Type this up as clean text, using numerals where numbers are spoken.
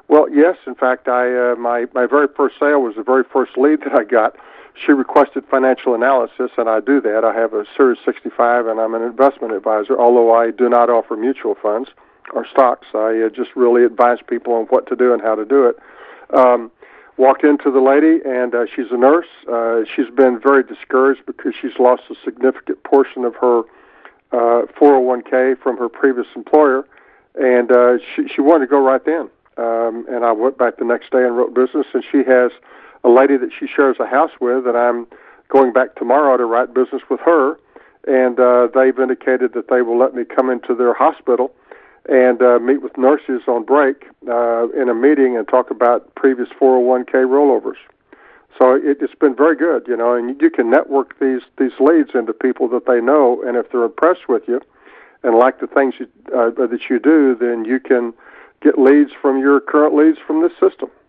Well, yes. In fact, my very first sale was the very first lead that I got. She requested financial analysis, and I do that. I have a Series 65, and I'm an investment advisor, although I do not offer mutual funds or stocks. I just really advise people on what to do and how to do it. Walked into the lady, and she's a nurse. She's been very discouraged because she's lost a significant portion of her 401k from her previous employer, and she wanted to go right then. And I went back the next day and wrote business, and she has a lady that she shares a house with, and I'm going back tomorrow to write business with her, and they've indicated that they will let me come into their hospital and meet with nurses on break in a meeting and talk about previous 401k rollovers. So it's been very good, and you can network these leads into people that they know, and if they're impressed with you and like the things that you do, then you can get leads from your current leads from this system.